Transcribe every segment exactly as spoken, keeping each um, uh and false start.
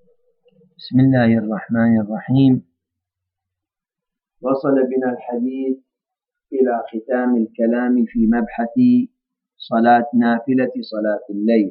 بسم الله الرحمن الرحيم. وصل بنا الحديث إلى ختام الكلام في مبحث صلاة نافلة صلاة الليل،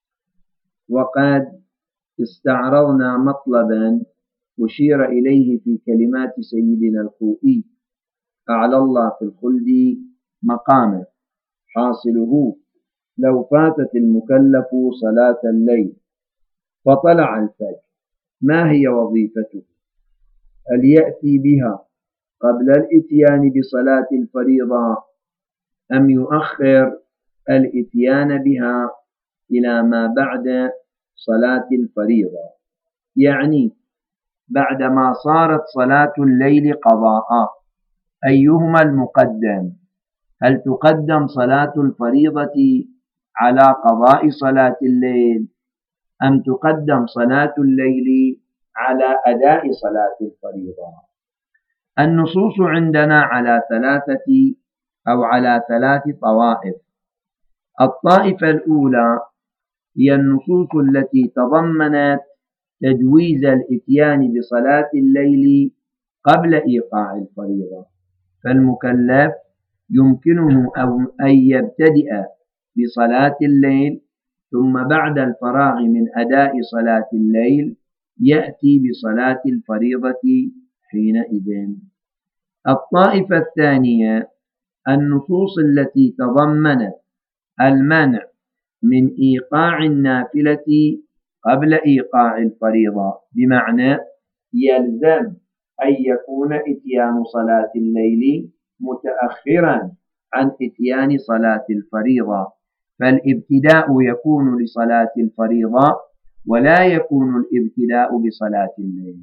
وقد استعرضنا مطلبا أشير إليه في كلمات سيدنا الخوئي أعلى الله في الخلد مقامه، حاصله: لو فاتت المكلف صلاة الليل فطلع الفجر ما هي وظيفته؟ هل يأتي بها قبل الإتيان بصلاة الفريضة أم يؤخر الإتيان بها إلى ما بعد صلاة الفريضة؟ يعني بعدما صارت صلاة الليل قضاء أيهما المقدم؟ هل تقدم صلاة الفريضة على قضاء صلاة الليل أم تقدم صلاة الليل على أداء صلاة الفريضة؟ النصوص عندنا على ثلاثة أو على ثلاث طوائف. الطائفة الأولى هي النصوص التي تضمنت تجويز الإتيان بصلاة الليل قبل إيقاع الفريضة، فالمكلف يمكنه أن يبتدئ بصلاة الليل ثم بعد الفراغ من أداء صلاة الليل يأتي بصلاة الفريضة حينئذ. الطائفة الثانية النصوص التي تضمنت المنع من إيقاع النافلة قبل إيقاع الفريضة، بمعنى يلزم أن يكون إتيان صلاة الليل متأخرا عن إتيان صلاة الفريضة، فالابتداء يكون لصلاة الفريضة ولا يكون الابتداء بصلاة الليل.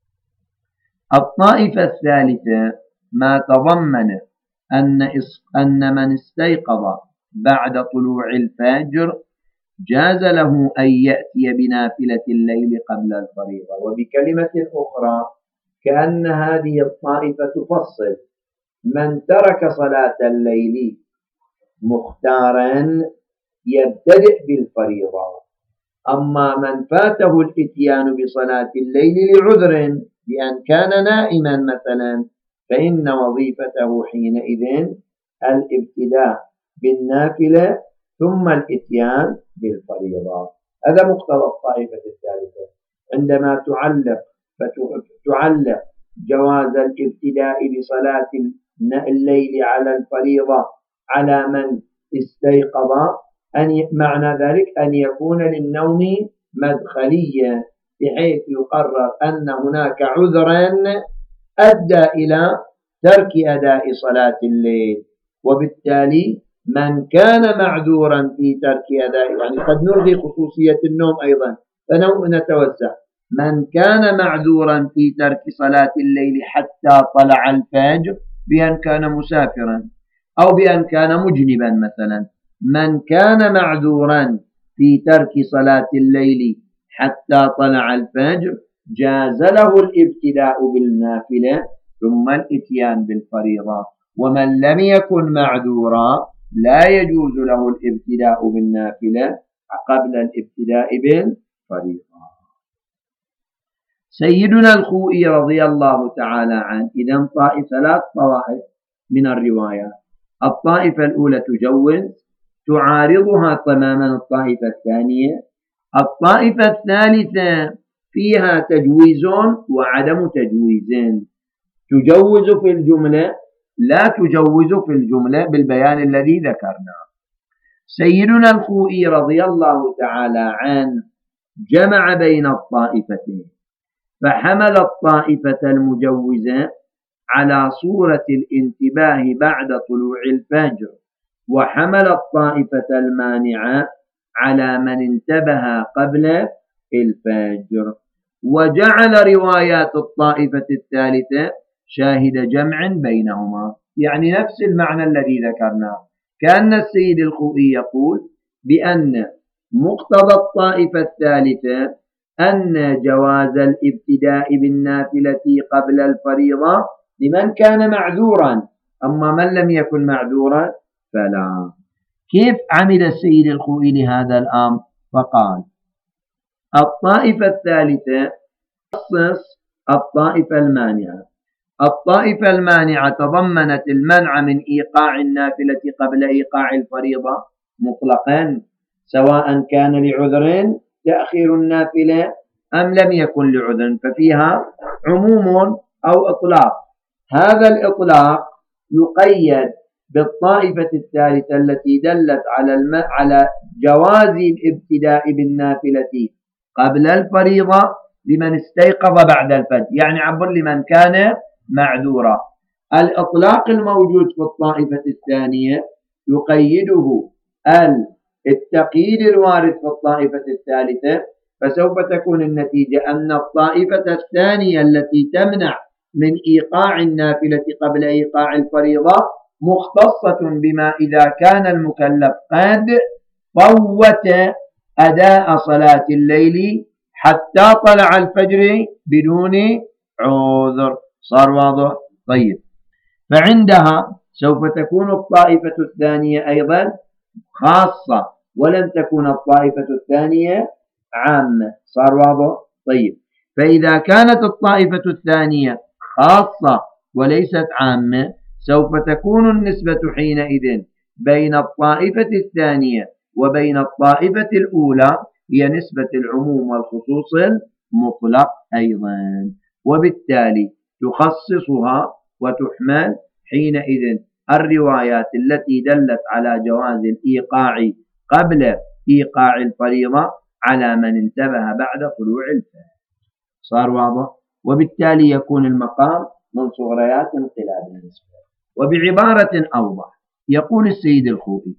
الطائفة الثالثة ما تضمن أن أن من استيقظ بعد طلوع الفجر جاز له أن يأتي بنافلة الليل قبل الفريضة. وبكلمة أخرى كأن هذه الطائفة تفصل: من ترك صلاة الليل مختارا يبتدئ بالفريضة، أما من فاته الإتيان بصلاة الليل لعذر بأن كان نائما مثلا فإن وظيفته حينئذ الابتداء بالنافلة ثم الإتيان بالفريضة. هذا مقتضى الطائفة الثالثة عندما تعلق فتعلق جواز الابتداء بصلاة الليل على الفريضة على من استيقظ، أن معنى ذلك أن يكون للنوم مدخلية بحيث يقرر أن هناك عذرا أدى إلى ترك أداء صلاة الليل، وبالتالي من كان معذورا في ترك أداء، يعني قد نلغي خصوصية النوم أيضا فنتوسع، من كان معذورا في ترك صلاة الليل حتى طلع الفجر بأن كان مسافرا أو بأن كان مجنبا مثلا، من كان معذورا في ترك صلاة الليل حتى طلع الفجر جاز له الابتداء بالنافلة ثم الإتيان بالفريضة، ومن لم يكن معذورا لا يجوز له الابتداء بالنافلة قبل الابتداء بالفريضة. سيدنا الخوئي رضي الله تعالى عنه إذن طائف ثلاث طوائف من الروايات. الطائفة الأولى تجوز، تعارضها تماما الطائفة الثانية. الطائفة الثالثة فيها تجويز وعدم تجويز، تجوز في الجملة لا تجوز في الجملة بالبيان الذي ذكرناه. سيدنا الخوئي رضي الله تعالى عنه جمع بين الطائفتين، فحمل الطائفة المجوزة على صورة الانتباه بعد طلوع الفجر، وحمل الطائفة المانعة على من انتبه قبل الفجر، وجعل روايات الطائفة الثالثة شاهد جمع بينهما، يعني نفس المعنى الذي ذكرناه. كأن السيد الخوئي يقول بأن مقتضى الطائفة الثالثة أن جواز الابتداء بالنافلة قبل الفريضة لمن كان معذورا، أما من لم يكن معذورا فلا. كيف عمل السيد الخوئي لهذا الأمر؟ فقال: الطائفة الثالثة تخصص الطائفة المانعة. الطائفة المانعة تضمنت المنع من إيقاع النافلة قبل إيقاع الفريضة مطلقا، سواء كان لعذر تأخير النافلة أم لم يكن لعذر، ففيها عموم أو إطلاق. هذا الإطلاق يقيد بالطائفة الثالثة التي دلت على الم... على جواز الابتداء بالنافلة قبل الفريضة لمن استيقظ بعد الفجر، يعني عبر لمن كان معذورا. الإطلاق الموجود في الطائفة الثانية يقيده التقييد الوارد في الطائفة الثالثة، فسوف تكون النتيجة أن الطائفة الثانية التي تمنع من إيقاع النافلة قبل إيقاع الفريضة مختصة بما إذا كان المكلف قد فوت أداء صلاة الليل حتى طلع الفجر بدون عذر. صار واضح؟ طيب، فعندها سوف تكون الطائفة الثانية أيضا خاصة، ولن تكون الطائفة الثانية عامة. صار واضح؟ طيب، فإذا كانت الطائفة الثانية خاصة وليست عامة، سوف تكون النسبة حينئذ بين الطائفة الثانية وبين الطائفة الأولى هي نسبة العموم والخصوص المطلق أيضا، وبالتالي تخصصها وتحمل حينئذ الروايات التي دلت على جواز الإيقاع قبل إيقاع الفريضة على من انتبه بعد طلوع الفجر. صار واضح؟ وبالتالي يكون المقام من صغريات انقلاب النسبة. وبعبارة أوضح يقول السيد الخوئي: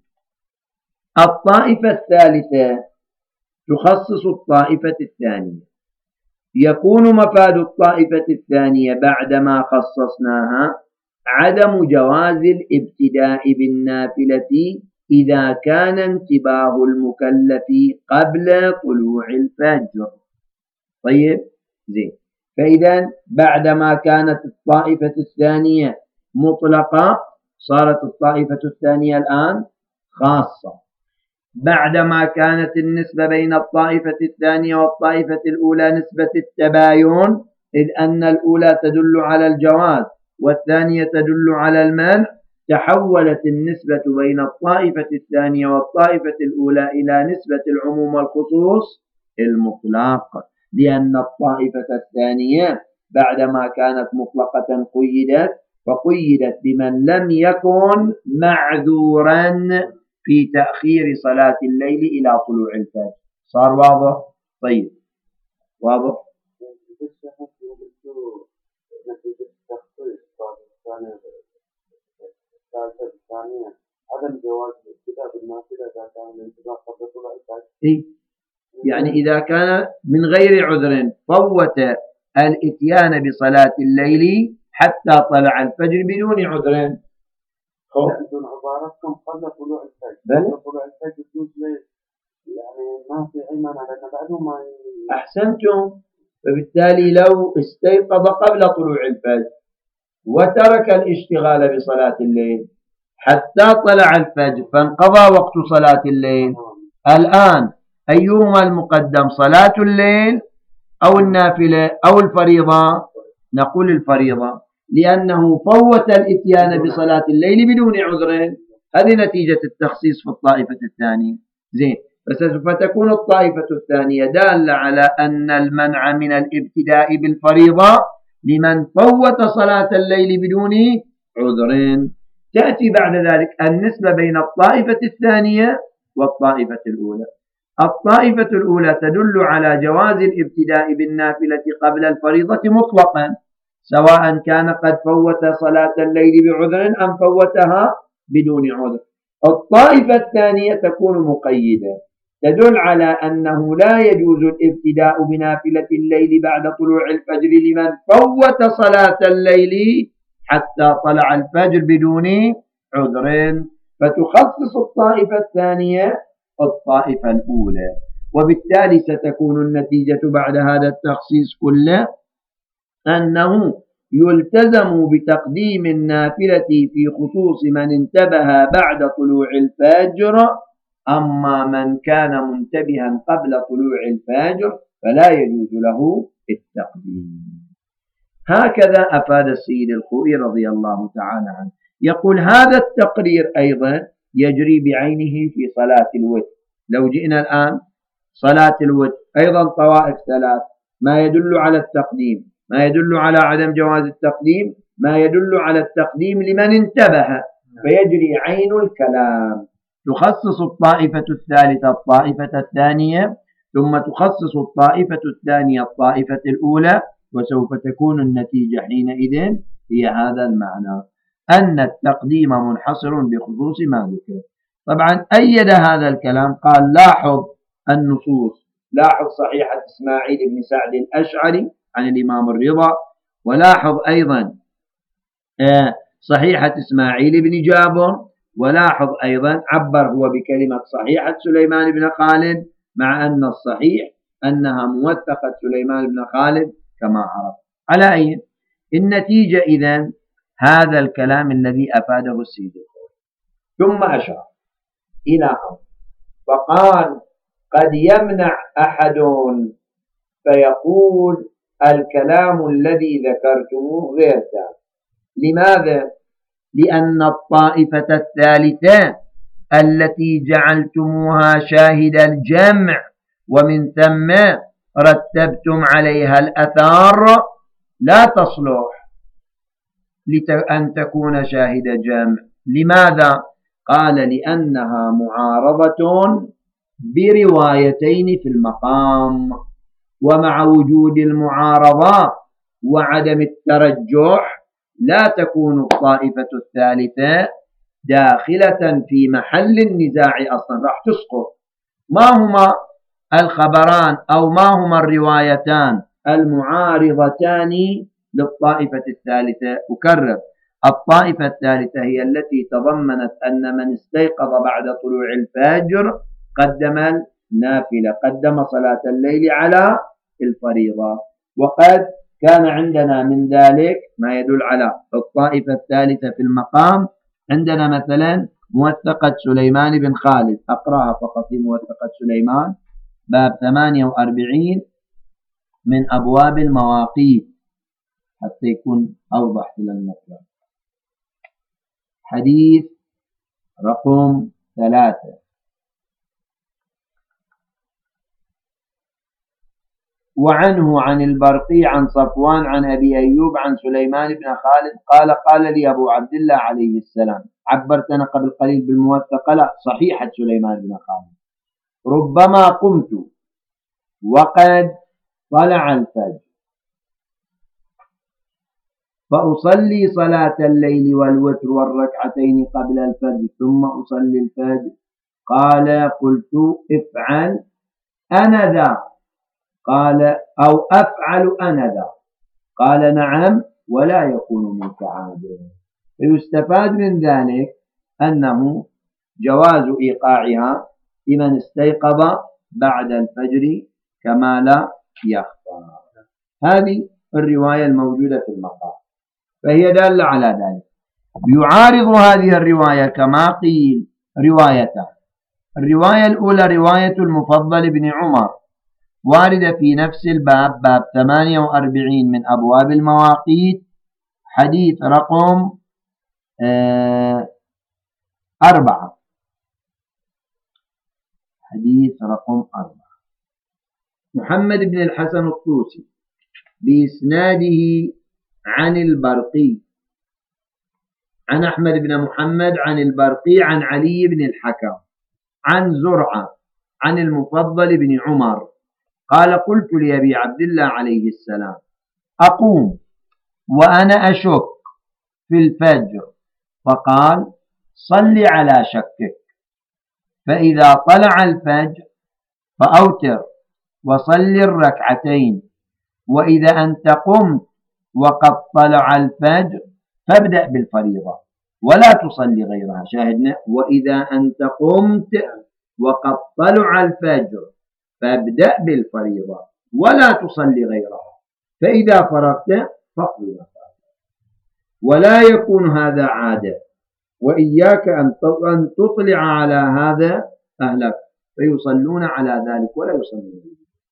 الطائفة الثالثة تخصص الطائفة الثانية. يكون مفاد الطائفة الثانية بعدما خصصناها عدم جواز الابتداء بالنافلة إذا كان انتباه المكلف قبل طلوع الفجر. طيب، زين. فإذا بعدما كانت الطائفة الثانية مطلقة صارت الطائفة الثانية الآن خاصة. بعدما كانت النسبة بين الطائفة الثانية والطائفة الأولى نسبة التباين، إذ أن الأولى تدل على الجواز والثانية تدل على المنع، تحولت النسبة بين الطائفة الثانية والطائفة الأولى إلى نسبة العموم والخصوص المطلق، لأن الطائفة الثانية بعدما كانت مطلقة قيدت، فقيدت بمن لم يكن معذورا في تأخير صلاة الليل إلى طلوع الفجر. صار واضح؟ طيب، واضح؟ عدم جواز الابتداء بالنافلة إذا كان الانتباه قبل طلوع الفجر. إيه؟ يعني إذا كان من غير عذر فوت الإتيان بصلاة الليل حتى طلع الفجر بدون عذر. لأنتم عبارتكم قبل طلوع الفجر. قبل طلوع الفجر يجوز يعني ما في أي مانع لأن بعدهم ما. أحسنتم. فبالتالي لو استيقظ قبل طلوع الفجر وترك الاشتغال بصلاة الليل حتى طلع الفجر فانقضى وقت صلاة الليل، الآن أيهما المقدم، صلاة الليل أو النافلة أو الفريضة؟ نقول الفريضة، لأنه فوت الإتيان بصلاة الليل بدون عذر. هذه نتيجة التخصيص في الطائفة الثانية. زين، فسوف تكون الطائفة الثانية دالة على أن المنع من الابتداء بالفريضة لمن فوت صلاة الليل بدون عذر. تأتي بعد ذلك النسبة بين الطائفة الثانية والطائفة الأولى. الطائفة الأولى تدل على جواز الابتداء بالنافلة قبل الفريضة مطلقا، سواء كان قد فوت صلاة الليل بعذر أم فوتها بدون عذر. الطائفة الثانية تكون مقيدة، تدل على أنه لا يجوز الابتداء بنافلة الليل بعد طلوع الفجر لمن فوت صلاة الليل حتى طلع الفجر بدون عذر، فتخصص الطائفة الثانية الطائفة الأولى. وبالتالي ستكون النتيجة بعد هذا التخصيص كله أنه يلتزم بتقديم النافلة في خصوص من انتبه بعد طلوع الفجر، أما من كان منتبها قبل طلوع الفجر فلا يجوز له التقديم. هكذا أفاد السيد الخوئي رضي الله تعالى عنه. يقول هذا التقرير أيضا يجري بعينه في صلاة الوتر. لو جئنا الآن صلاة الوتر أيضا طوائف ثلاث، ما يدل على التقديم، ما يدل على عدم جواز التقديم، ما يدل على التقديم لمن انتبه، فيجري عين الكلام. تخصص الطائفة الثالثة الطائفة الثانية، ثم تخصص الطائفة الثانية الطائفة الأولى، وسوف تكون النتيجة حينئذ هي هذا المعنى، أن التقديم منحصر بخصوص ما ذكر. طبعا أيد هذا الكلام، قال لاحظ النصوص، لاحظ صحيحة إسماعيل بن سعد الأشعري عن الإمام الرضا، ولاحظ أيضا صحيحة إسماعيل بن جابر، ولاحظ أيضا عبر هو بكلمة صحيحة سليمان بن خالد، مع أن الصحيح أنها موثقة سليمان بن خالد كما عرف. على أي النتيجة إذن هذا الكلام الذي أفاده السيد الخوئي. ثم أشار إلى أمر فقال قد يمنع أحد فيقول الكلام الذي ذكرتموه غير تام. لماذا؟ لأن الطائفة الثالثة التي جعلتموها شاهد الجمع ومن ثم رتبتم عليها الأثار لا تصلح أن تكون شاهد جمع. لماذا؟ قال لأنها معارضة بروايتين في المقام، ومع وجود المعارضة وعدم الترجح لا تكون الطائفة الثالثة داخلة في محل النزاع أصلا، راح تسقط. ما هما الخبران أو ما هما الروايتان المعارضتان للطائفة الثالثة؟ أكرر، الطائفة الثالثة هي التي تضمنت أن من استيقظ بعد طلوع الفجر قدم النافلة، قدم صلاة الليل على الفريضة. وقد كان عندنا من ذلك ما يدل على الطائفة الثالثة في المقام. عندنا مثلا موثقة سليمان بن خالد، أقرأها فقط في موثقة سليمان باب ثمانية وأربعين من أبواب المواقيت حتى يكون أوضح إلى المطلب. حديث رقم ثلاثة: وعنه عن البرقي عن صفوان عن أبي أيوب عن سليمان بن خالد قال قال لي أبو عبد الله عليه السلام، عبرتنا قبل قليل بالموثقة، لا صحيحة سليمان بن خالد: ربما قمت وقد طلع الفجر فأصلي صلاة الليل والوتر والركعتين قبل الفجر ثم أصلي الفجر. قال قلت افعل أنا ذا، قال أو أفعل أنا ذا، قال نعم ولا يكون منك عادل. فيستفاد من ذلك أنه جواز إيقاعها لمن استيقظ بعد الفجر كما لا يخفى. هذه الرواية الموجودة في المقام، فهي دالة على ذلك. يعارض هذه الرواية كما قيل روايتان. الرواية الأولى رواية المفضل بن عمر واردة في نفس الباب، باب ثمانية وأربعين من أبواب المواقيت، حديث رقم آه أربعة حديث رقم أربعة محمد بن الحسن الطوسي بإسناده عن البرقي عن أحمد بن محمد عن البرقي عن علي بن الحكم عن زرعة عن المفضل بن عمر قال قلت لأبي عبد الله عليه السلام أقوم وأنا أشك في الفجر، فقال صل على شكك، فإذا طلع الفجر فأوتر وصل الركعتين، وإذا أنت قمت وقد طلع الفجر فابدأ بالفريضة ولا تصلي غيرها. شاهدنا وإذا أنت قمت وقد طلع الفجر فابدأ بالفريضة ولا تصلي غيرها، فإذا فرغت فاقضي ما فات. ولا يكون هذا عادة، وإياك أن تطلع على هذا أهلك فيصلون على ذلك ولا يصلون.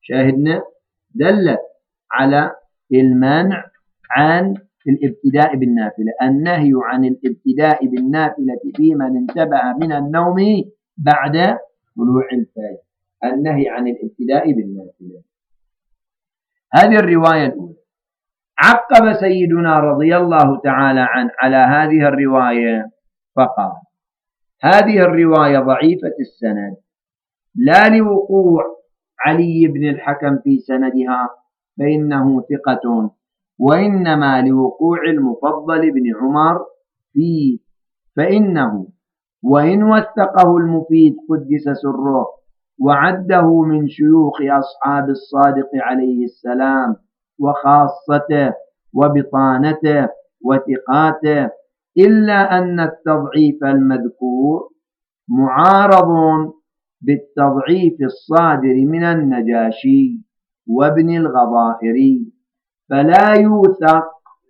شاهدنا دلت على المنع عن الابتداء بالنافلة، النهي عن الابتداء بالنافلة في من انتبه من النوم بعد طلوع الفجر، النهي عن الابتداء بالنافلة. هذه الرواية الأولى. عقب سيدنا رضي الله تعالى عنه على هذه الرواية فقال: هذه الرواية ضعيفة السند، لا لوقوع علي بن الحكم في سندها فإنه ثقة، وإنما لوقوع المفضل بن عمر فيه، فإنه وإن وثقه المفيد قدس سره وعده من شيوخ أصحاب الصادق عليه السلام وخاصته وبطانته وثقاته، إلا أن التضعيف المذكور معارض بالتضعيف الصادر من النجاشي وابن الغضائري، فلا يوثق.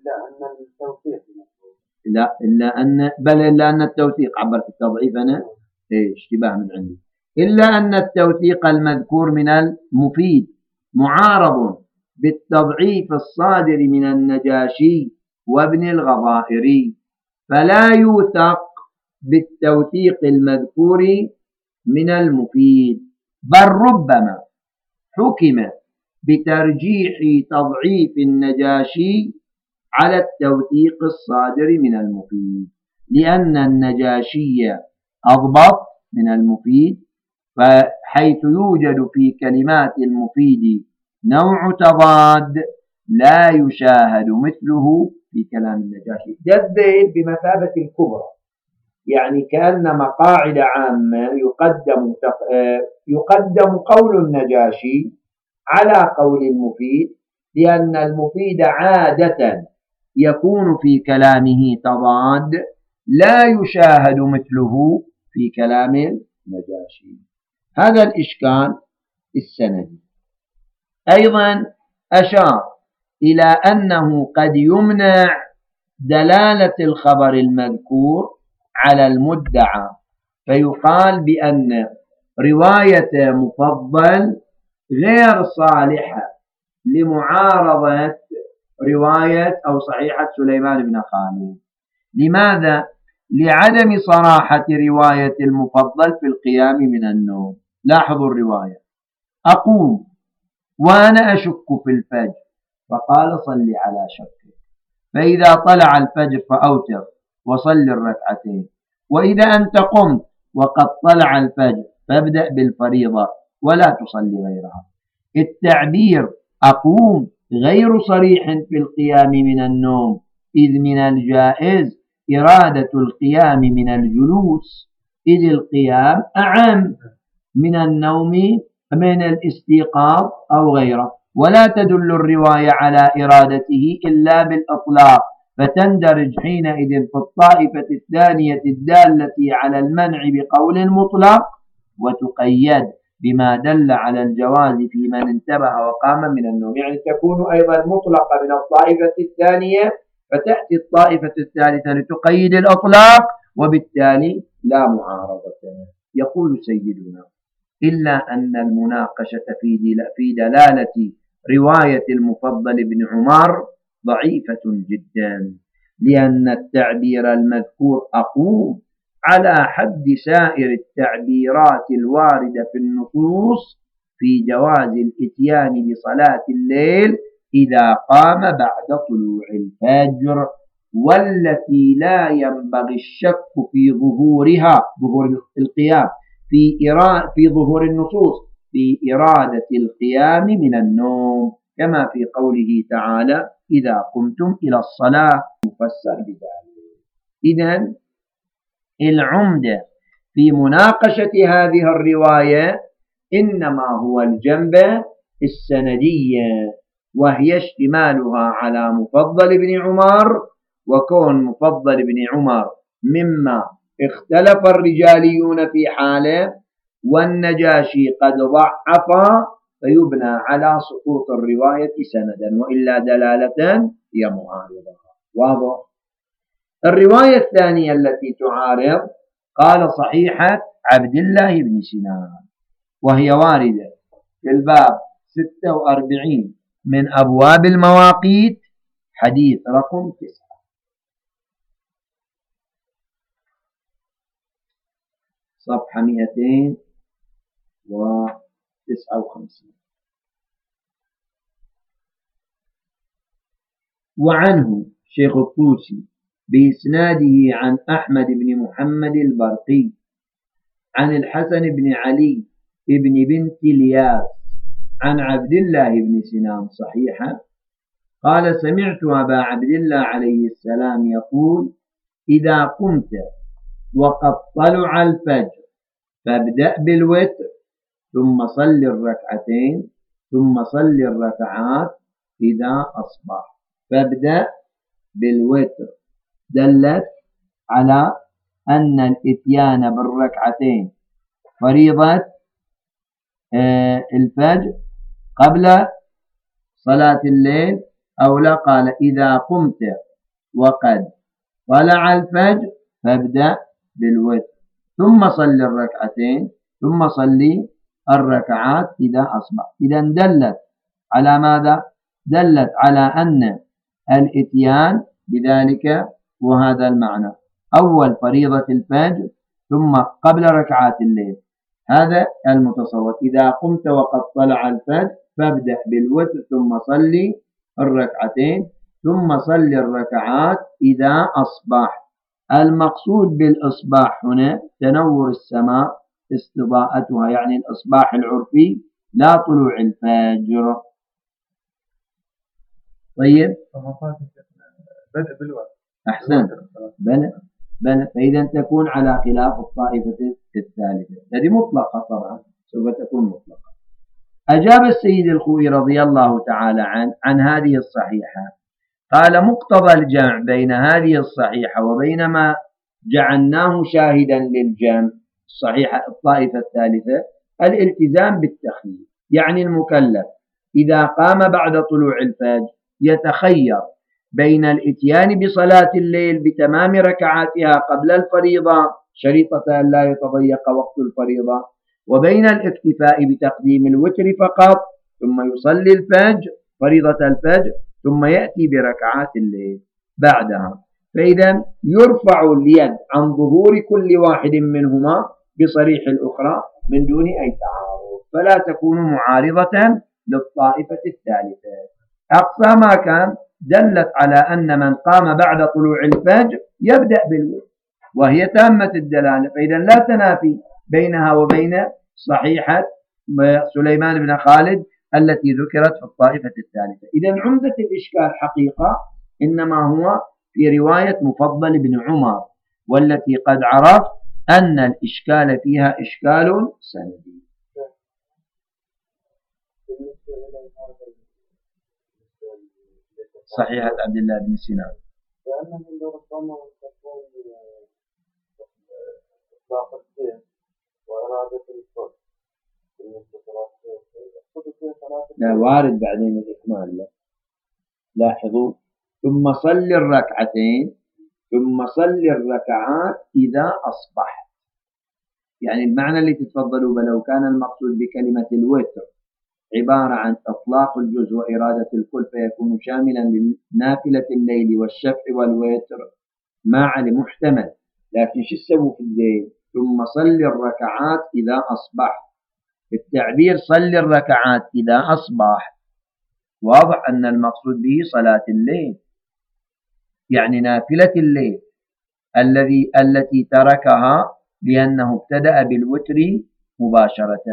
لا إلا أن بل إلا أن التوثيق، عبرت التضعيف أنا إيه اشتباه من عندي، إلا أن التوثيق المذكور من المفيد معارض بالتضعيف الصادر من النجاشي وابن الغضائري، فلا يوثق بالتوثيق المذكور من المفيد، بل ربما حكم بترجيح تضعيف النجاشي على التوثيق الصادر من المفيد، لأن النجاشي أضبط من المفيد، فحيث يوجد في كلمات المفيد نوع تضاد لا يشاهد مثله في كلام النجاشي. الدليل بمثابة الكبرى، يعني كأن مقاعد عامة يقدم يقدم قول النجاشي على قول المفيد، لأن المفيد عادة يكون في كلامه تضاد لا يشاهد مثله في كلام النجاشي. هذا الإشكال السندي. أيضا أشار إلى أنه قد يمنع دلالة الخبر المذكور على المدعى، فيقال بأن رواية مفضل غير صالحة لمعارضة رواية أو صحيحة سليمان بن خالد. لماذا؟ لعدم صراحة رواية المفضل في القيام من النوم. لاحظوا الرواية: أقوم وأنا أشك في الفجر، فقال صل على شكك، فإذا طلع الفجر فأوتر وصل الركعتين، وإذا أنت قمت وقد طلع الفجر فابدأ بالفريضة ولا تصلي غيرها. التعبير أقوم غير صريح في القيام من النوم، إذ من الجائز إرادة القيام من الجلوس، إذ القيام أعم من النوم من الاستيقاظ أو غيره، ولا تدل الرواية على إرادته إلا بالإطلاق، فتندرج حينئذ في الطائفة الثانية الدالة على المنع بقول مطلق، وتقيد بما دل على الجواز في من انتبه وقام من النوم، يعني تكون أيضا مطلقة من الطائفة الثانية، فتأتي الطائفة الثالثة لتقيد الإطلاق، وبالتالي لا معارضة. يقول سيدنا: إلا أن المناقشة في دلالة رواية المفضل بن عمر ضعيفة جدا، لأن التعبير المذكور أقوم على حد سائر التعبيرات الواردة في النصوص في جواز الإتيان بصلاة الليل إذا قام بعد طلوع الفجر، والتي لا ينبغي الشك في ظهورها، ظهور القيام في إرادة في ظهور النصوص في إرادة القيام من النوم، كما في قوله تعالى: إذا قمتم إلى الصلاة، مفسر بذلك. إذن العمدة في مناقشة هذه الرواية إنما هو الجنب السندية، وهي اشتمالها على مفضل بن عمر، وكون مفضل بن عمر مما اختلف الرجاليون في حاله، والنجاشي قد ضعف، فيبنى على سقوط الرواية سندا، وإلا دلالة هي معارضة. واضح؟ الرواية الثانية التي تعارض قال صحيحة عبد الله بن سنان، وهي واردة في الباب ستة وأربعين من أبواب المواقيت، حديث رقم تسعة. صفحة مئتين وتسعة وخمسين. وعنه شيخ الطوسي بإسناده عن أحمد بن محمد البرقي عن الحسن بن علي بن بنت الياس عن عبد الله بن سنان صحيحة قال: سمعت أبا عبد الله عليه السلام يقول: إذا قمت وقد طلع الفجر فابدأ بالوتر ثم صل الركعتين ثم صل الركعات إذا أصبح. فابدأ بالوتر دلت على أن الإتيان بالركعتين فريضة الفجر قبل صلاة الليل، أو لا، قال: إذا قمت وقد طلع الفجر فابدأ بالوتر ثم صل الركعتين ثم صلي الركعات إذا أصبح. إذا دلت على ماذا؟ دلت على أن الإتيان بذلك وهذا المعنى، أول فريضة الفجر ثم قبل ركعات الليل، هذا المتصور. إذا قمت وقد طلع الفجر فابدأ بالوتر ثم صلي الركعتين ثم صلي الركعات إذا أصبح. المقصود بالإصباح هنا تنور السماء استضاءتها، يعني الإصباح العرفي لا طلوع الفجر. طيب، بدء بالوقت. أحسن. بلى بلى فإذا تكون على خلاف الطائفة الثالثة، هذه مطلقة طبعا، سوف تكون مطلقة. أجاب السيد الخوئي رضي الله تعالى عنه عن هذه الصحيحة، قال: مقتضى الجمع بين هذه الصحيحة وبين ما جعلناه شاهدا للجمع الصحيحة الطائفة الثالثة الالتزام بالتخيير، يعني المكلف إذا قام بعد طلوع الفجر يتخير بين الاتيان بصلاة الليل بتمام ركعاتها قبل الفريضة شريطة أن لا يتضيق وقت الفريضة، وبين الاكتفاء بتقديم الوتر فقط ثم يصلي الفجر فريضة الفجر ثم يأتي بركعات الليل بعدها. فإذا يرفع اليد عن ظهور كل واحد منهما بصريح الأخرى من دون أي تعارض، فلا تكون معارضة للطائفة الثالثة. أقصى ما كان دلت على أن من قام بعد طلوع الفجر يبدأ بالوتر وهي تامة الدلالة، فإذا لا تنافي بينها وبين صحيحة سليمان بن خالد التي ذكرت في الطائفة الثالثة. إذا عمدة الإشكال حقيقة إنما هو في رواية مفضل بن عمر، والتي قد عرفت أن الإشكال فيها إشكال سندي. صحيحة عبد الله بن سنان لا وارد بعدين الإكمال. لا لاحظوا: ثم صل الركعتين ثم صل الركعات إذا أصبح، يعني المعنى اللي تتفضلوا بلو كان المقصود بكلمة الوتر عبارة عن إطلاق الجزء وإرادة الكل فيكون شاملا لنافلة الليل والشفع والوتر ما عليه محتمل، لكن شو السبب في الليل؟ ثم صل الركعات إذا أصبح، التعبير صل الركعات إذا أصبح واضح أن المقصود به صلاة الليل، يعني نافلة الليل الذي التي تركها لأنه ابتدأ بالوتر مباشرة.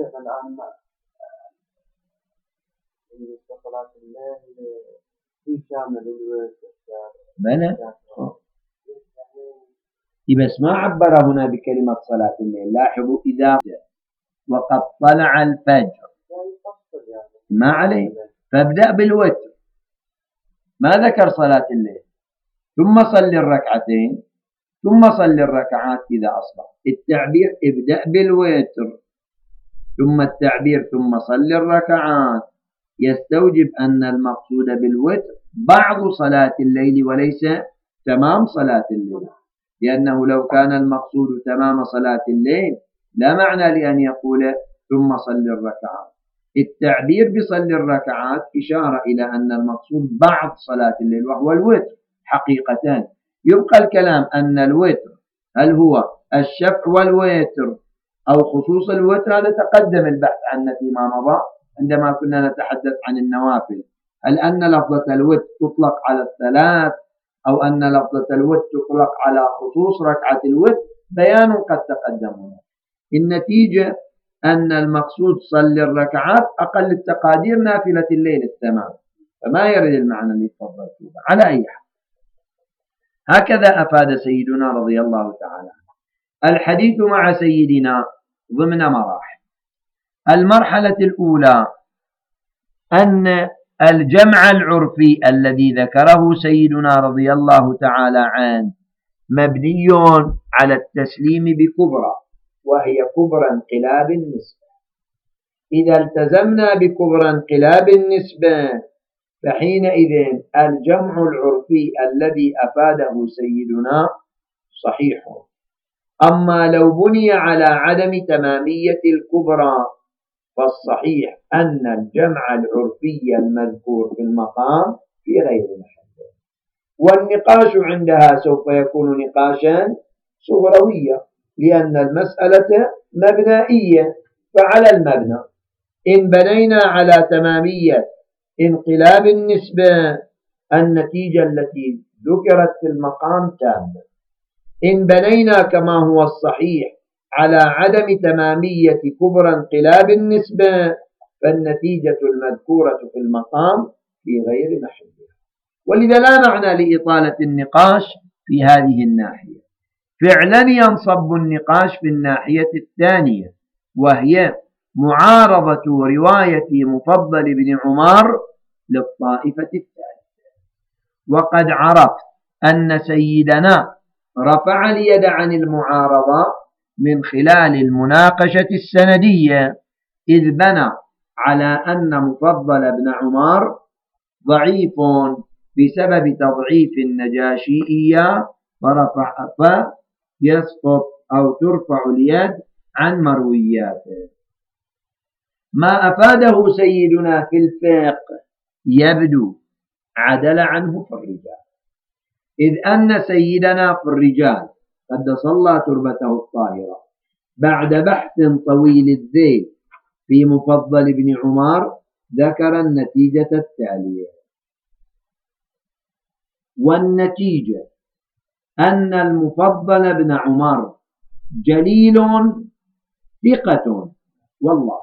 صلاة الليل في شامل الوتر بلى، بس ما عبر هنا بكلمة صلاة الليل. لاحظوا: إذا وقد طلع الفجر ما عليه فابدأ بالوتر، ما ذكر صلاة الليل. ثم صل الركعتين ثم صل الركعات إذا أصبح، التعبير ابدأ بالوتر ثم التعبير ثم صل الركعات يستوجب أن المقصود بالوتر بعض صلاة الليل وليس تمام صلاة الليل، لأنه لو كان المقصود تمام صلاة الليل لا معنى لأن يقول ثم صل الركعات، التعبير بصلي الركعات إشارة إلى أن المقصود بعض صلاة الليل وهو الوتر حقيقتان. يبقى الكلام أن الوتر هل هو الشفع والوتر أو خصوص الوتر، هذا تقدم البحث عنه فيما مضى عندما كنا نتحدث عن النوافل. هل أن لفظة الوتر تطلق على الثلاث أو أن لفظة الوتر تطلق على خصوص ركعة الوتر، بيان قد تقدم هنا. النتيجة أن المقصود صلي الركعات أقل التقادير نافلة الليل التمام، فما يرد المعنى اللي تفضلت على أي حال. هكذا أفاد سيدنا رضي الله تعالى. الحديث مع سيدنا ضمن مراحل. المرحلة الأولى أن الجمع العرفي الذي ذكره سيدنا رضي الله تعالى عنه مبني على التسليم بكبرى، وهي كبرى انقلاب النسبة. إذا التزمنا بكبرى انقلاب النسبة فحينئذ الجمع العرفي الذي أفاده سيدنا صحيح. أما لو بني على عدم تمامية الكبرى فالصحيح أن الجمع العرفي المذكور في المقام في غير محله، والنقاش عندها سوف يكون نقاشا صغرويا لأن المسألة مبنائية. فعلى المبنى إن بنينا على تمامية انقلاب النسبة النتيجة التي ذكرت في المقام تامة. إن بنينا كما هو الصحيح على عدم تمامية كبرى انقلاب النسبة فالنتيجة المذكورة في المقام في غير محلها. ولذا لا معنى لإطالة النقاش في هذه الناحية. فعلا ينصب النقاش في الناحية الثانية، وهي معارضة رواية مفضل بن عمر للطائفة الثالثة. وقد عرفت أن سيدنا رفع اليد عن المعارضة من خلال المناقشة السندية، إذ بنى على أن مفضل بن عمر ضعيف بسبب تضعيف النجاشي إياه، فرفع فيسقط أو ترفع اليد عن مروياته. ما أفاده سيدنا في الفقه يبدو عدل عنه في الرجال، إذ أن سيدنا في الرجال قد صلى تربته الطاهرة بعد بحث طويل الذيل في مفضل بن عمر ذكر النتيجة التالية. والنتيجة أن المفضل بن عمر جليل ثقة والله،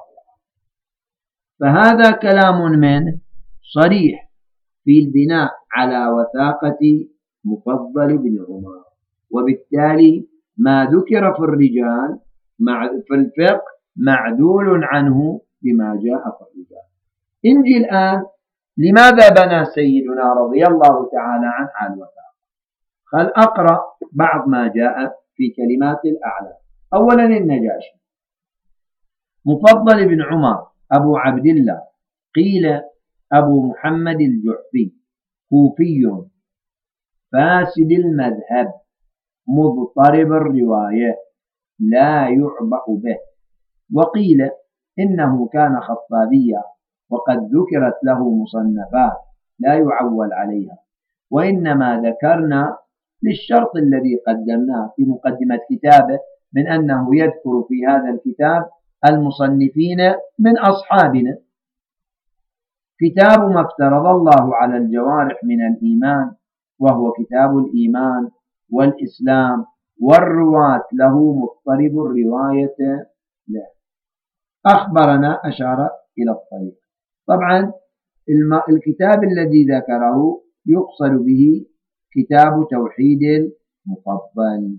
فهذا كلام منه صريح في البناء على وثاقة مفضل بن عمر، وبالتالي ما ذكر في الرجال في الفقه معدول عنه بما جاء في الرجال. انجي الآن لماذا بنى سيدنا رضي الله تعالى عنه على الوثاقة؟ خل أقرأ بعض ما جاء في كلمات الأعلى. أولا النجاشي مفضل بن عمر أبو عبد الله قيل أبو محمد الجعفي كوفي فاسد المذهب مضطرب الرواية لا يعبأ به، وقيل إنه كان خطابيا وقد ذكرت له مصنفات لا يعول عليها، وإنما ذكرنا للشرط الذي قدمناه في مقدمة كتابه من أنه يذكر في هذا الكتاب المصنفين من أصحابنا. كتاب ما افترض الله على الجوارح من الإيمان، وهو كتاب الإيمان والإسلام، والرواة له مضطرب الرواية له. أخبرنا أشار إلى الطريق. طبعا الكتاب الذي ذكره يقصد به كتاب توحيد المفضل،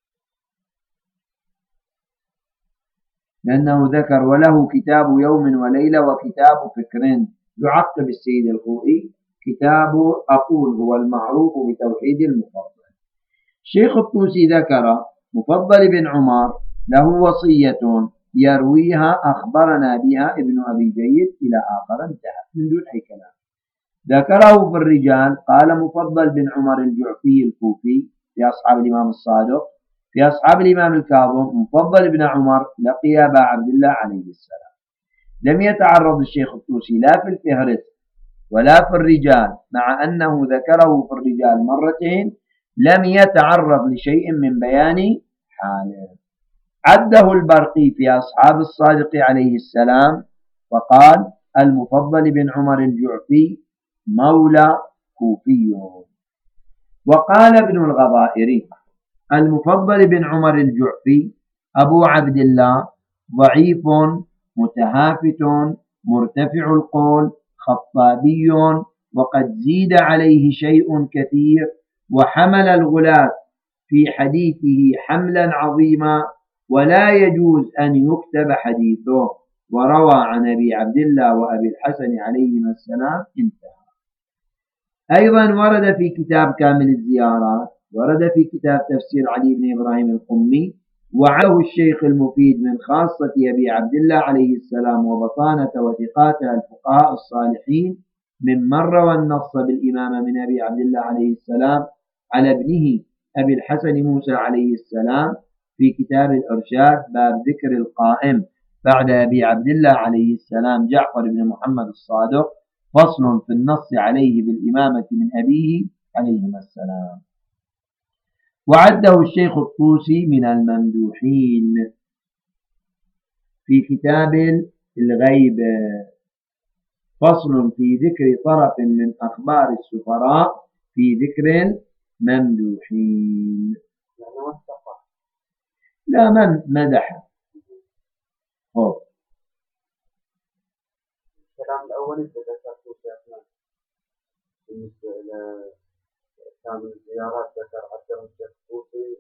لأنه ذكر وله كتاب يوم وليلة وكتاب فكر. يعقب السيد الخوئي كتاب أقول هو المعروف بتوحيد المفضل. الشيخ الطوسي ذكر مفضل بن عمر له وصية يرويها أخبرنا بها ابن أبي جيد إلى آخر انتهى من دون أي كلام. ذكره في الرجال قال مفضل بن عمر الجعفي الكوفي في أصحاب الإمام الصادق، في أصحاب الإمام الكاظم مفضل بن عمر لقي أبا عبد الله عليه السلام. لم يتعرض الشيخ الطوسي لا في الفهرس ولا في الرجال، مع أنه ذكره في الرجال مرتين، لم يتعرض لشيء من بيان حاله. عده البرقي في أصحاب الصادق عليه السلام وقال: المفضل بن عمر الجعفي مولى كوفي. وقال ابن الغضائري: المفضل بن عمر الجعفي أبو عبد الله ضعيف متهافت مرتفع القول خطابي، وقد زيد عليه شيء كثير، وحمل الغلاة في حديثه حملا عظيما، ولا يجوز أن يكتب حديثه. وروى عن أبي عبد الله وأبي الحسن عليهما السلام. انتهى. أيضا ورد في كتاب كامل الزيارات، ورد في كتاب تفسير علي بن إبراهيم القمي، وعله الشيخ المفيد من خاصة أبي عبد الله عليه السلام وبطانة وثقاتها الفقهاء الصالحين، ممن روى النص بالإمامة من أبي عبد الله عليه السلام على ابنه أبي الحسن موسى عليه السلام في كتاب الإرشاد، باب ذكر القائم بعد أبي عبد الله عليه السلام جعفر بن محمد الصادق، فصل في النص عليه بالإمامة من أبيه عليهما السلام. وعده الشيخ الطوسي من الممدوحين في كتاب الغيب، فصل في ذكر طرف من أخبار السفراء في ذكر الممدوحين. لا، من مدح. هو الكلام الأول إذا ذكرته شيخنا بالنسبة إلى كامل الزيارات، ذكر عده الشيخ الطوسي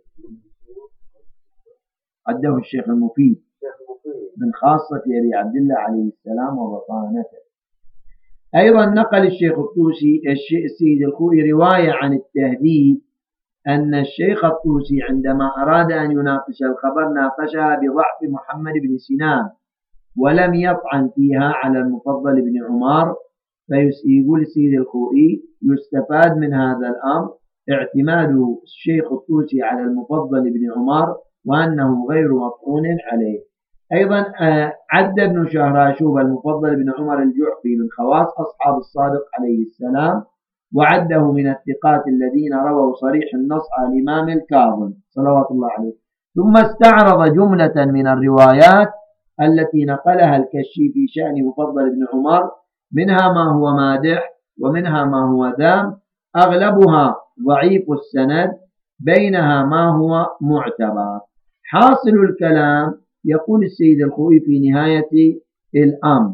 عده الشيخ المفيد من خاصة أبي عبد الله عليه السلام وبطانته. أيضا نقل الشيخ الطوسي السيد الخوئي رواية عن التهذيب أن الشيخ الطوسي عندما أراد أن يناقش الخبر ناقشها بضعف محمد بن سنان، ولم يطعن فيها على المفضل بن عمر. فيقول السيد الخوئي: يستفاد من هذا الأمر اعتماد الشيخ الطوسي على المفضل بن عمر، وأنه غير مطعون عليه. أيضا عد ابن شهراشوب المفضل بن عمر الجعفي من خواص أصحاب الصادق عليه السلام، وعده من الثقات الذين رووا صريح النص على الإمام الكاظم صلوات الله عليه. ثم استعرض جملة من الروايات التي نقلها الكشي في شأن مفضل بن عمر، منها ما هو مادح ومنها ما هو ذام، أغلبها ضعيف السند، بينها ما هو معتبر. حاصل الكلام، يقول السيد الخوئي في نهاية الأمر،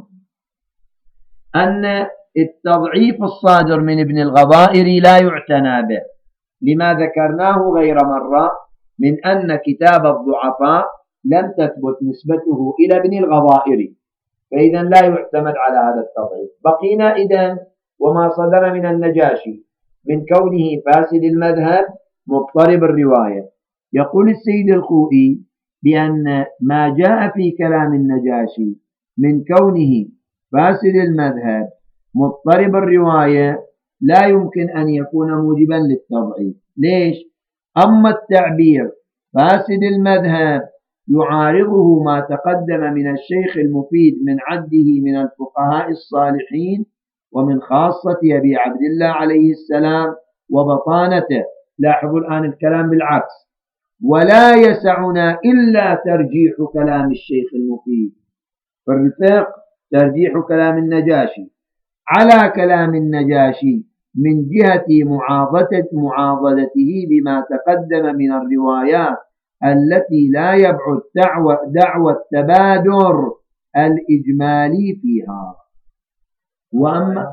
أن التضعيف الصادر من ابن الغضائر لا يعتنى به، لما ذكرناه غير مرة من أن كتاب الضعفاء لم تثبت نسبته إلى ابن الغضائر، فإذا لا يعتمد على هذا التضعيف. بقينا إذن وما صدر من النجاشي من كونه فاسد المذهب مضطرب الرواية. يقول السيد الخوئي بأن ما جاء في كلام النجاشي من كونه فاسد المذهب مضطرب الرواية لا يمكن أن يكون موجبا للتضعيف. ليش؟ أما التعبير فاسد المذهب يعارضه ما تقدم من الشيخ المفيد من عده من الفقهاء الصالحين ومن خاصة أبي عبد الله عليه السلام وبطانته. لاحظوا الآن الكلام بالعكس: ولا يسعنا إلا ترجيح كلام الشيخ المفيد في الرفاق، ترجيح كلام النجاشي على كلام النجاشي من جهة معاضدة معاضدته بما تقدم من الروايات التي لا يبعد دعوة, دعوة التبادر الإجمالي فيها. وأما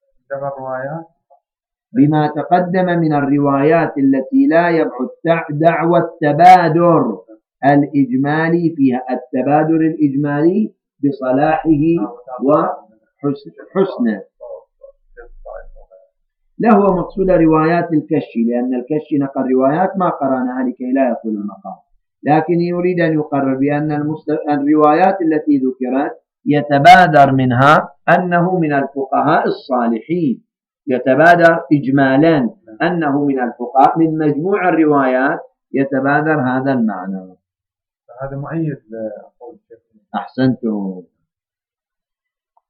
بما تقدم من الروايات التي لا يبعد دعوة التبادر الإجمالي فيها، التبادر الإجمالي بصلاحه وحسنه. له مقصود روايات الكشي، لأن الكشي نقل روايات ما قرأناها لكي لا يطول المقام، لكن يريد أن يقرر بأن الروايات التي ذكرت يتبادر منها أنه من الفقهاء الصالحين، يتبادر إجمالا أنه من الفقهاء، من مجموع الروايات يتبادر هذا المعنى. هذا مؤيد لأقول الشيخ. أحسنتم.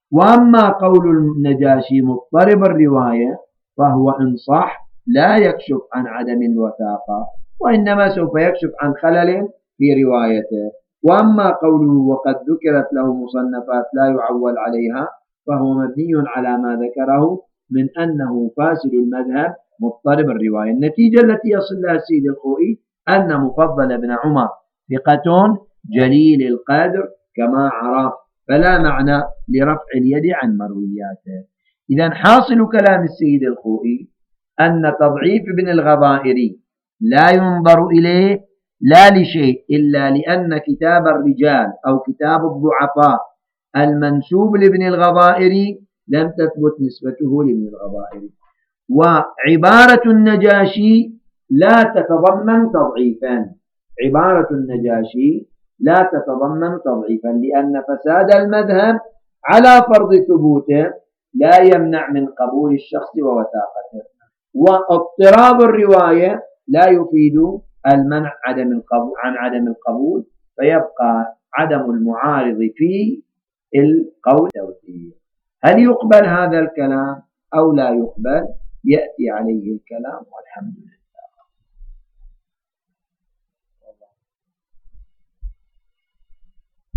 وأما قول النجاشي مضطرب الرواية فهو إن صح لا يكشف عن عدم الوثاقة، وإنما سوف يكشف عن خلل في روايته. وأما قوله وقد ذكرت له مصنفات لا يعول عليها فهو مبني على ما ذكره من أنه فاسد المذهب مضطرب الرواية. النتيجة التي يصل لها السيد الخوئي أن مفضل بن عمر ثقة جليل القدر كما عرف، فلا معنى لرفع اليد عن مروياته. إذن حاصل كلام السيد الخوئي أن تضعيف ابن الغضائري لا ينظر إليه لا لشيء إلا لأن كتاب الرجال أو كتاب الضعفاء المنسوب لابن الغضائري لم تثبت نسبته لابن الغضائري، وعبارة النجاشي لا تتضمن تضعيفا. عبارة النجاشي لا تتضمن تضعيفا لأن فساد المذهب على فرض ثبوته لا يمنع من قبول الشخص ووثاقته، واضطراب الرواية لا يفيد المنع عدم القبول عن عدم القبول، فيبقى عدم المعارض في القول توثيق. هل يقبل هذا الكلام أو لا يقبل؟ يأتي عليه الكلام والحمد لله.